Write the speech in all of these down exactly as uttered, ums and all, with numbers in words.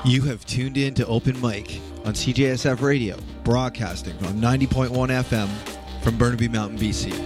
You have tuned in to Open Mic on C J S F Radio, broadcasting on ninety point one F M from Burnaby Mountain, B C.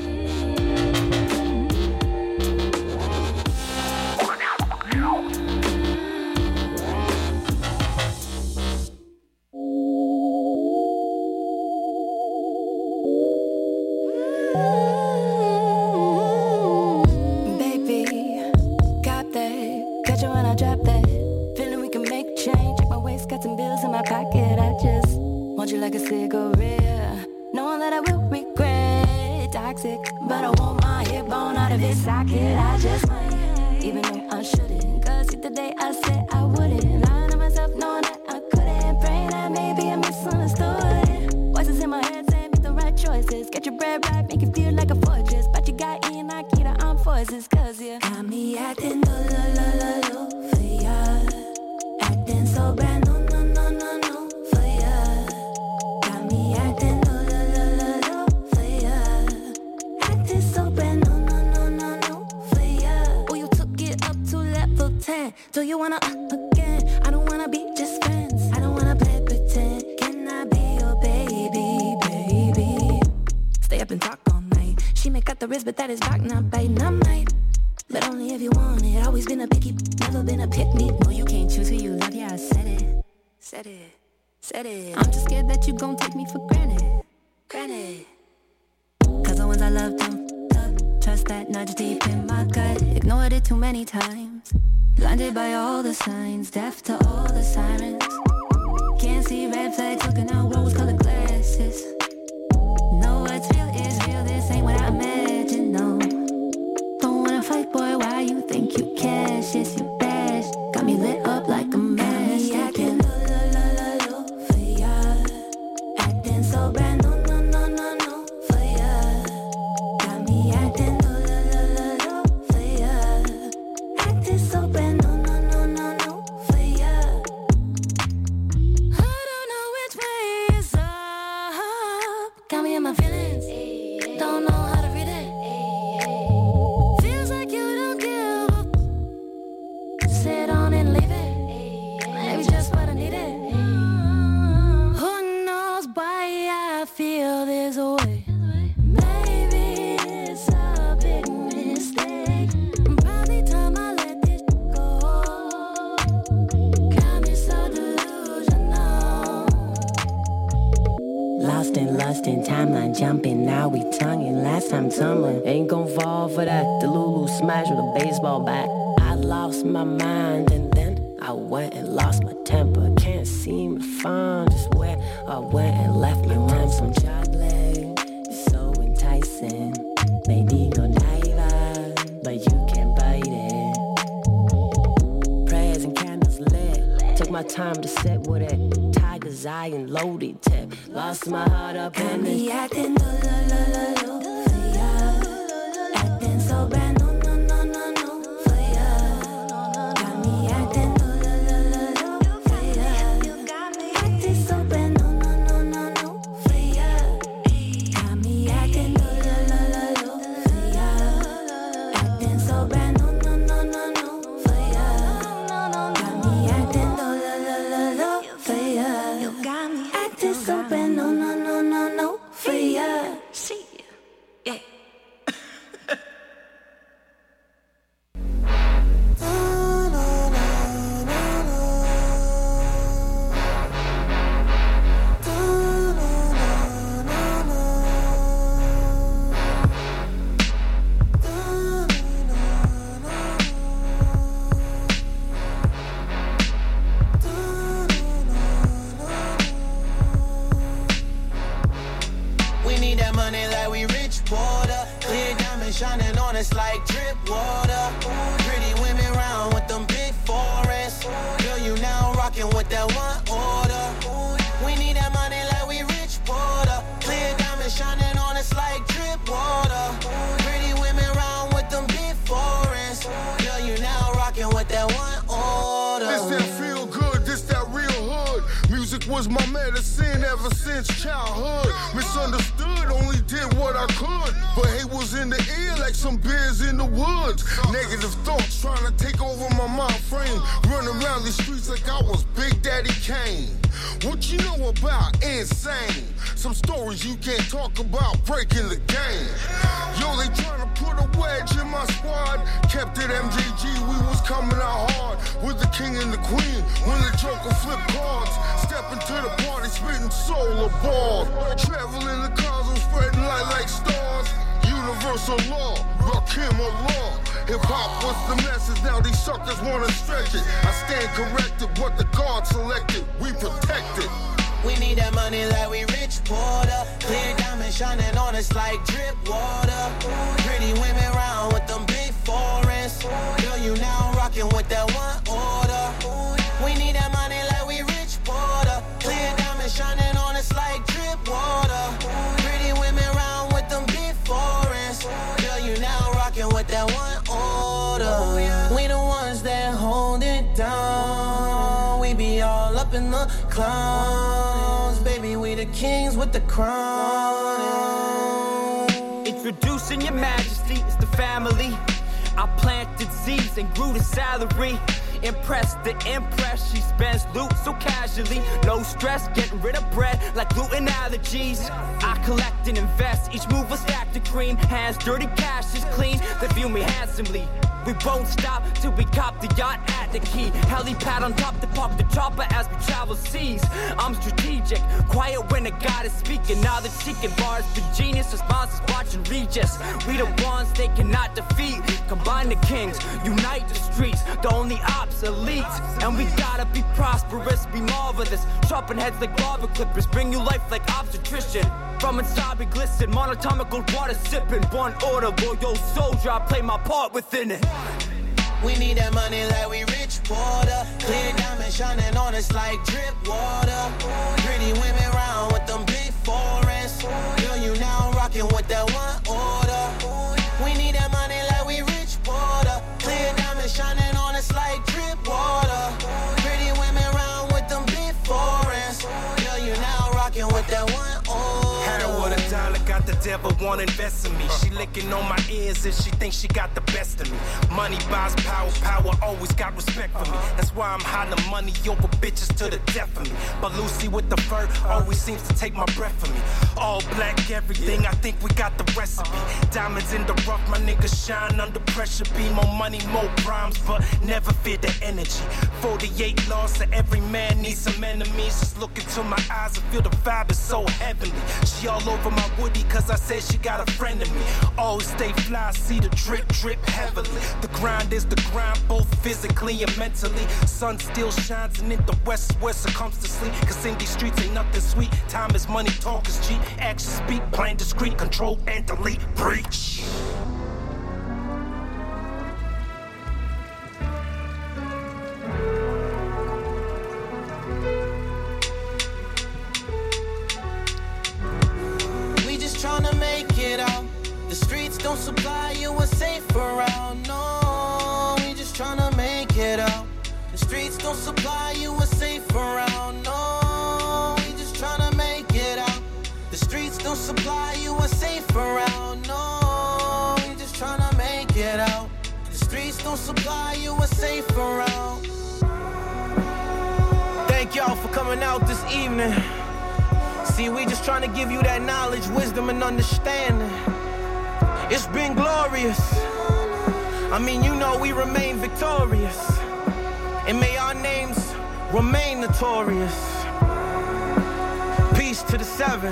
Negative thoughts trying to take over my mind frame. Run around these streets like I was Big Daddy Kane. What you know about insane? Some stories you can't talk about breaking the game. Yo, they tryna put a wedge in my squad. Kept it M J G, we was coming out hard with the king and the queen. When the Joker flipped cards, stepping to the party, spitting solar balls. Traveling the cosmos, spreading light like stars. Universal law, Rakim Allah. Hip-hop was the message, now these suckers wanna stretch it. I stand corrected, what the God selected, we protect it. We need that money like we rich water. Clear diamonds shining on us like drip water. Pretty women round with them big foreigns. Girl, you now rocking with that one order. We need that money like we rich water. Clear diamonds shining on us like drip water. Pretty women round with them big foreigns. Girl, you now rocking with that one order. We the ones that hold it down. We be all up in the clouds. Baby, we the kings with the crown. Introducing your majesty, it's the family. I planted seeds and grew the salary. Impressed the impress, she spends loot so casually. No stress, getting rid of bread like gluten allergies. I collect and invest, each move a stack to cream. Hands dirty, cash is clean, they view me handsomely. We won't stop till we cop the yacht at the key. Helipad on top to park the chopper as we travel seas. I'm strategic, quiet when the God is speaking. Now the chicken bars, the genius responses watching Regis. We the ones they cannot defeat. Combine the kings, unite the streets. The only obsolete, and we gotta be prosperous, be marvelous. Sharpen heads like barber clippers, bring you life like obstetrician. From inside we glisten, monatomical water sipping. One order, loyal soldier, I play my part within it. We need that money like we rich water. Clear diamonds shining on us like drip water. Pretty women round with them big foreigns. Girl, you now rocking with that one order. We need that money like we rich water. Clear diamonds shining on us like drip water. Pretty women round with them big foreigns. Girl, you now rocking with that one order. Had her with a dollar, got the devil wanna invest in me. She licking on my ears and she thinks she got the best of me. Money buys power, power always got respect for me. That's why I'm hollering money over bitches to the death of me. But Lucy with the fur always seems to take my breath from me. All black everything, I think we got the recipe. Diamonds in the rough, my niggas shine under pressure. Be more money, more rhymes, but never fear the energy. forty-eight laws, so every man needs some enemies. Just look into my eyes and feel the vibe is so heavenly. She all over my woody cause I said she got a friend in me. Always stay fly, see the drip, drip heavily. The grind is the grind, both physically and mentally. Sun still shines and in the west is where succumbs to sleep. Cause in these streets ain't nothing sweet. Time is money, talk is cheap. Actions speak, plain discreet, control and delete, preach. Tryna make it out. The streets don't supply you a safe around. No, we just tryna make it out. The streets don't supply you a safe around. No, we just tryna make it out. The streets don't supply you a safe around. No, we just tryna make it out. The streets don't supply you a safe around. Thank y'all for coming out this evening. See, we just trying to give you that knowledge, wisdom, and understanding. It's been glorious. I mean, you know we remain victorious. And may our names remain notorious. Peace to the seven.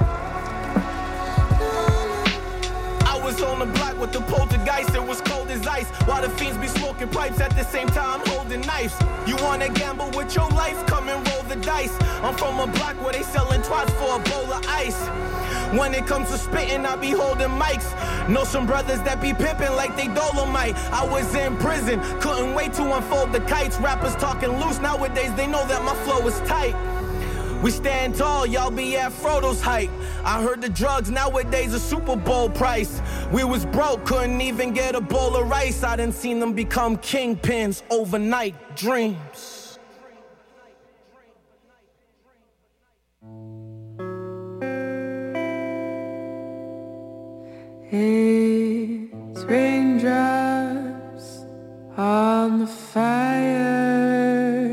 I was on the block with the poltergeist, it was cold as ice. While the fiends be smoking pipes at the same time holding knives. You wanna gamble with your life? Come and roll the dice. I'm from a block where they selling twats for a bowl of ice. When it comes to spitting, I be holding mics. Know some brothers that be pimping like they Dolomite. I was in prison, couldn't wait to unfold the kites. Rappers talking loose, nowadays they know that my flow is tight. We stand tall, y'all be at Frodo's height. I heard the drugs nowadays a Super Bowl price. We was broke, couldn't even get a bowl of rice. I done seen them become kingpins, overnight dreams. It's raindrops on the fire.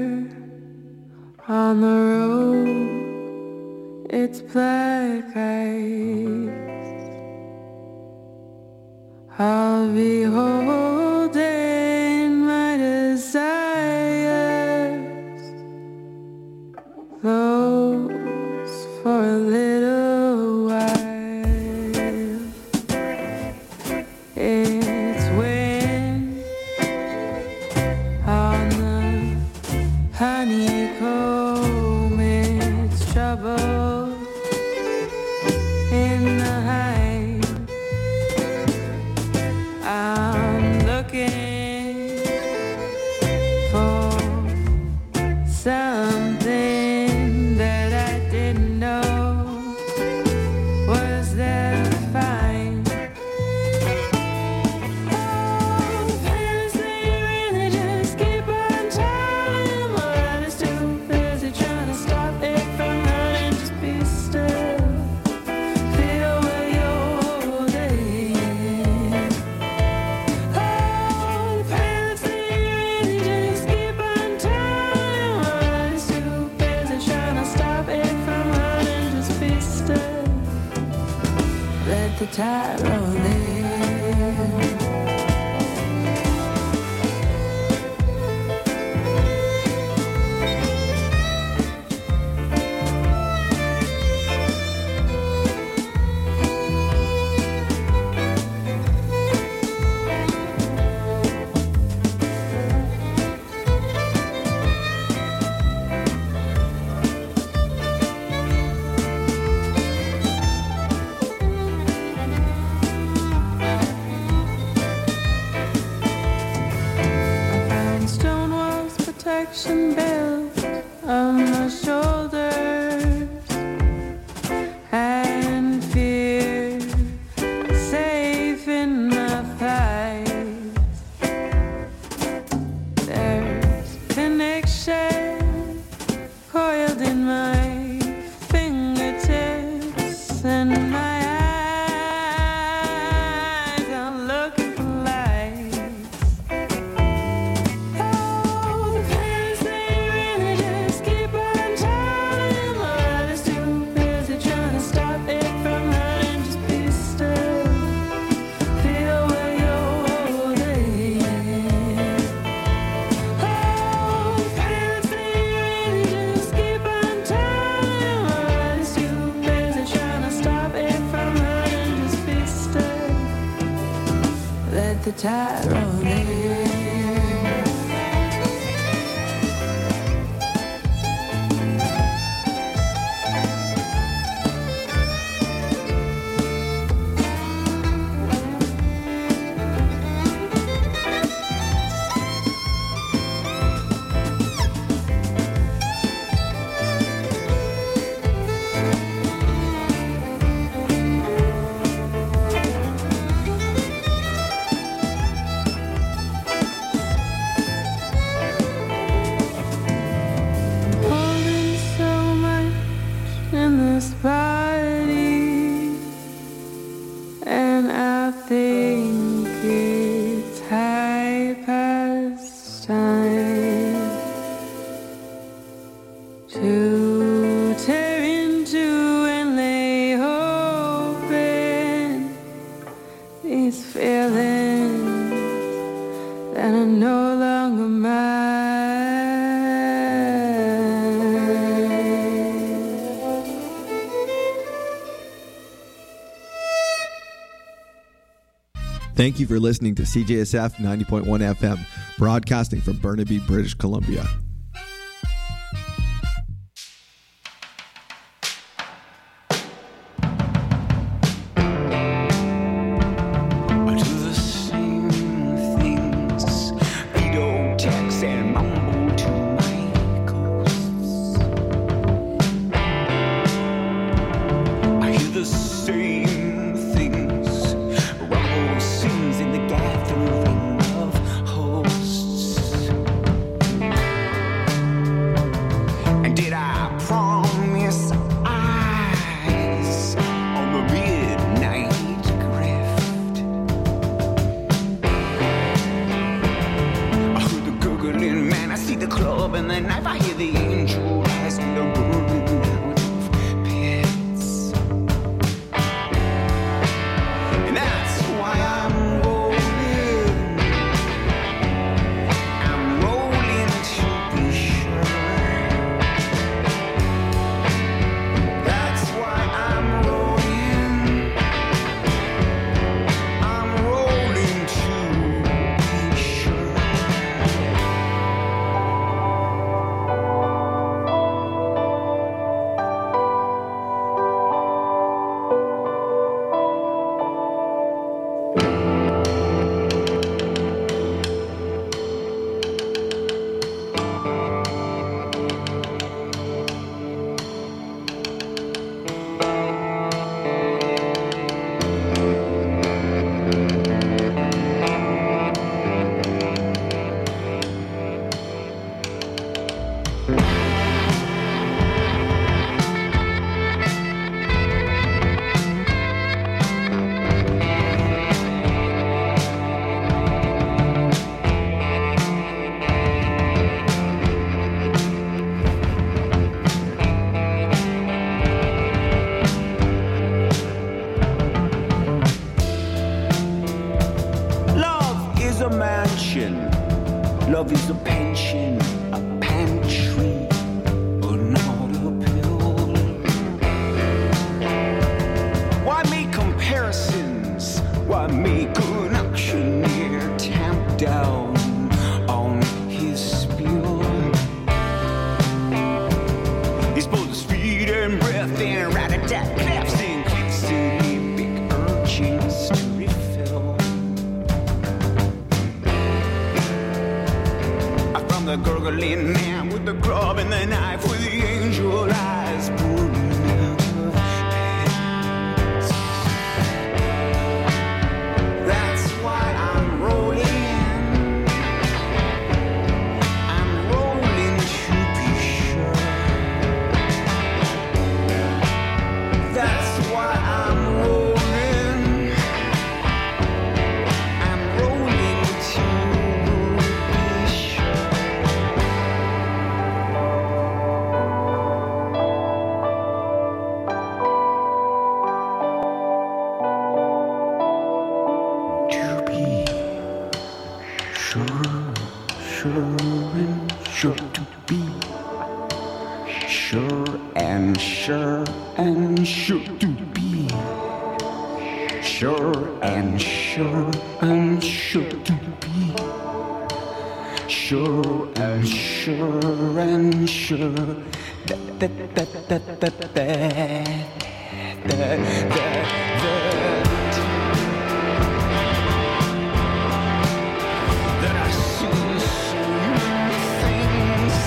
On the road, it's black ice. I'll be holding my desires close for a little while. It's wind on the honeycomb, it's trouble in the hive. I'm looking for something that I didn't know was there to find. Oh, parents, they really just keep on telling my heart is too busy trying to stop it from hurting. Just be still, feel where you're holding. Oh, the parents, they really just keep on telling my heart is too busy trying to stop it from hurting. Just be still, let the tide roll in. And stone walls, protection built on my shoulders, and fear safe in my thighs. There's connection coiled in my fingertips, and my eyes are looking for lights. Oh, the parents, they really just keep on telling my heart is too busy trying to stop it from hurting. Just be still, feel where you're holding. Oh, the parents, they really just keep on telling my heart is too busy trying to stop it from hurting. Just be still, let the tide roll in. Holding so much in this body, and I think it's high past time to tear into and lay open these feelings that are no longer mine. Thank you for listening to C J S F ninety point one F M, broadcasting from Burnaby, British Columbia. I do the same things, Vito, Tex, and Mambo to my ghosts. I hear the same things, Rumble sings in the gathering of hosts. And did I promise eyes on the midnight grift? I heard the gurgling man, I see the club and the knife, I hear the angel Love is a pension, a pantry, but not a pill. Why make comparisons? Why make an auctioneer tamp down on his spiel? He's both his feet and breath and rat-a-tat claps and clicks to the big urgings to refill. From the gurgling man with the club and the knife with the angel eyes pouring out of pants. That's why I'm rolling. I'm rolling to be sure. That's why I'm rolling. I'm rolling to be sure. To be sure, sure and sure to be sure and sure and sure to be sure and sure and sure to be sure and sure and sure that that that that that that that that that that I see so many things.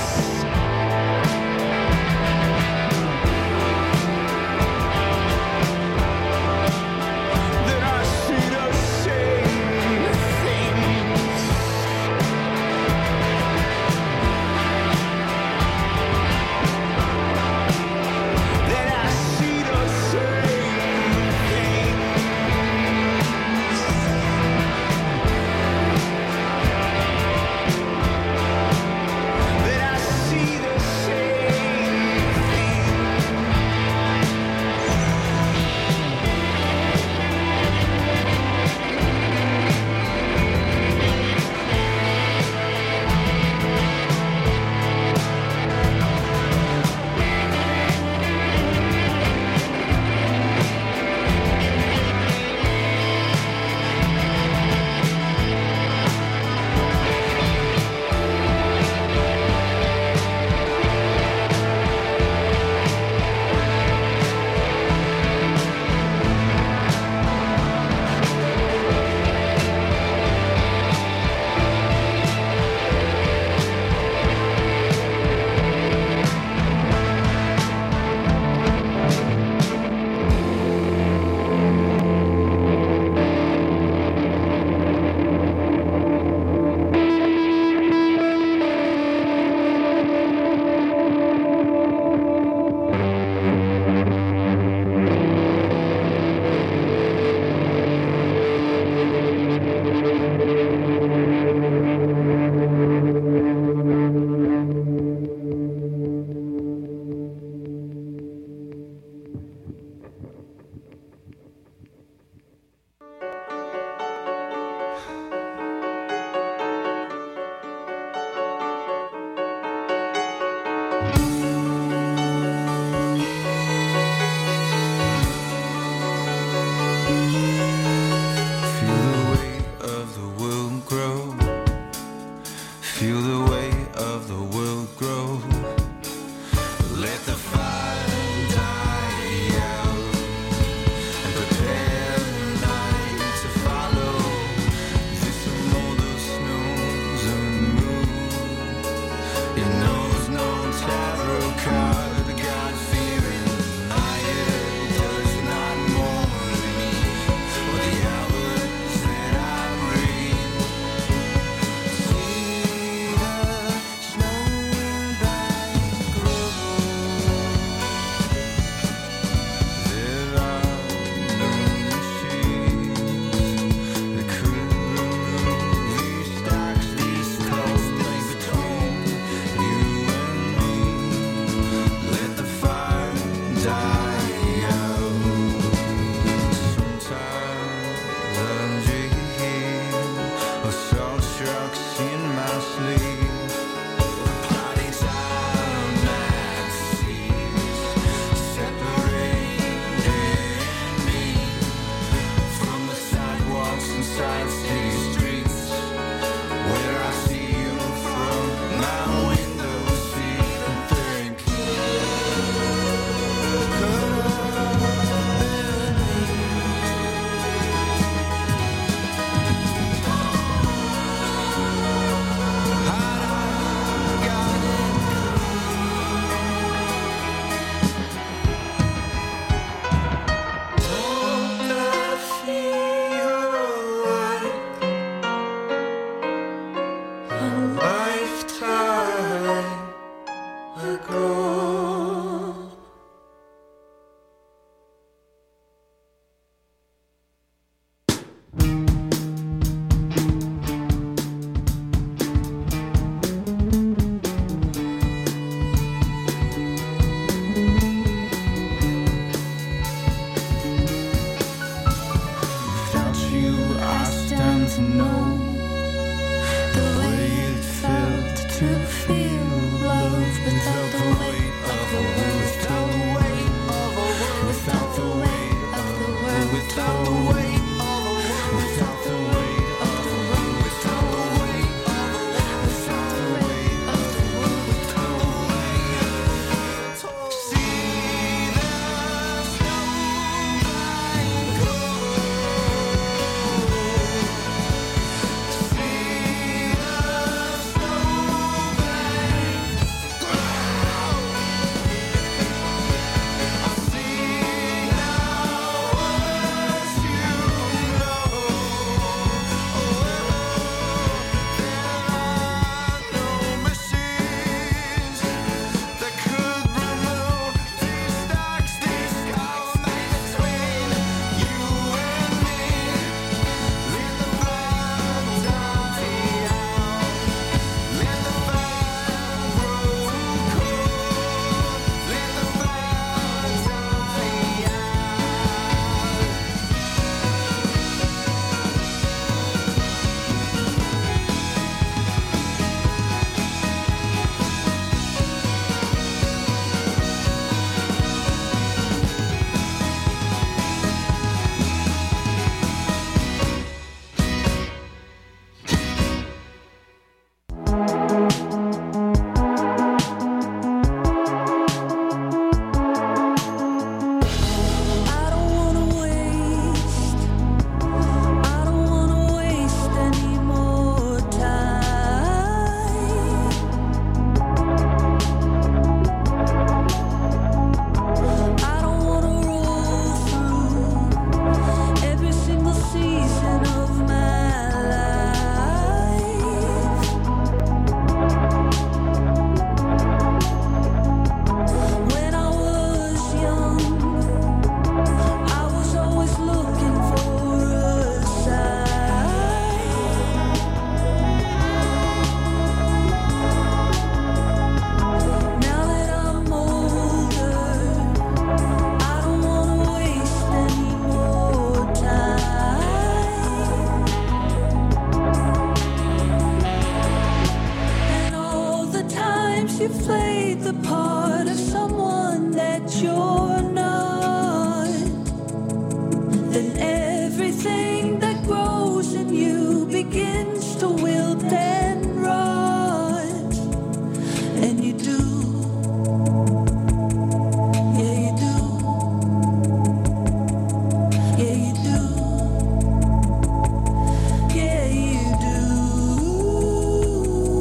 That I see the same things. That I see the same my sleeve. The party time that seems separating me from the sidewalks and side city streets where I see you from my window seat and think, could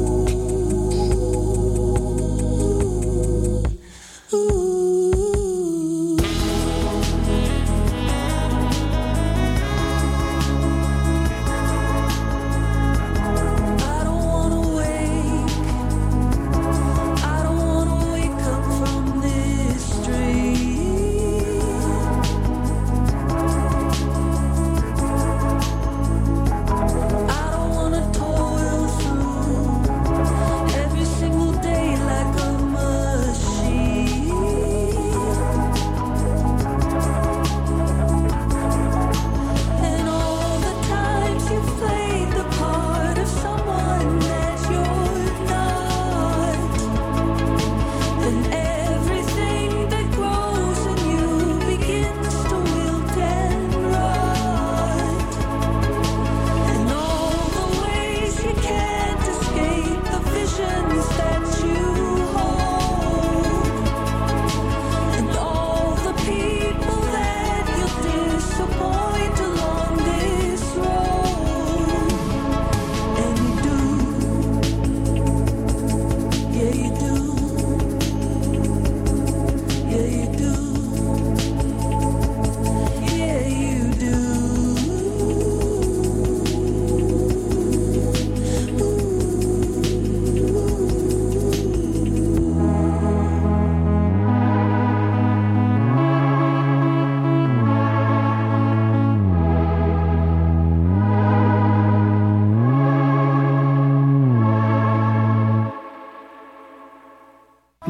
Ooh.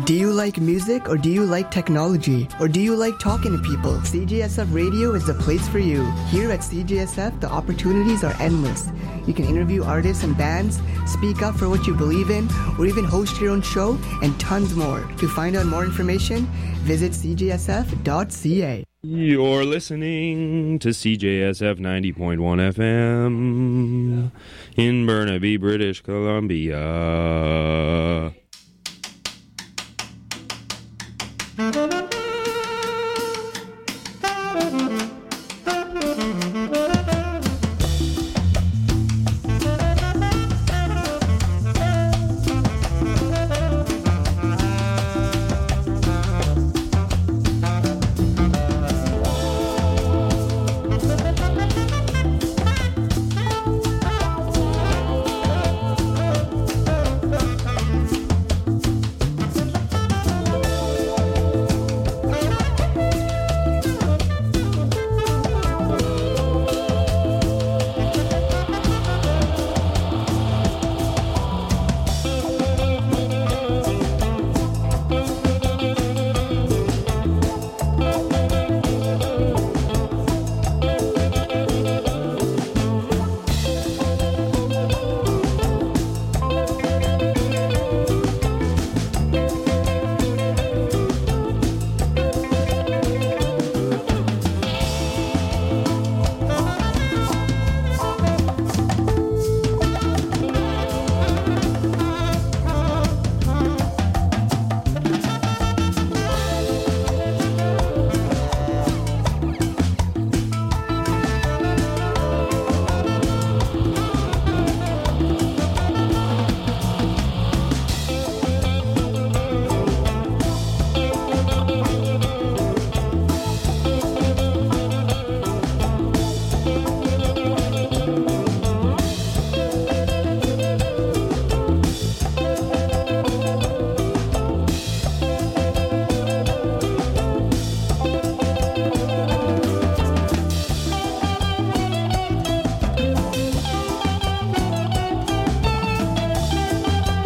Do you like music or do you like technology? Or do you like talking to people? C J S F Radio is the place for you. Here at C J S F, the opportunities are endless. You can interview artists and bands, speak up for what you believe in, or even host your own show, and tons more. To find out more information, visit c j s f dot c a. You're listening to C J S F ninety point one F M in Burnaby, British Columbia.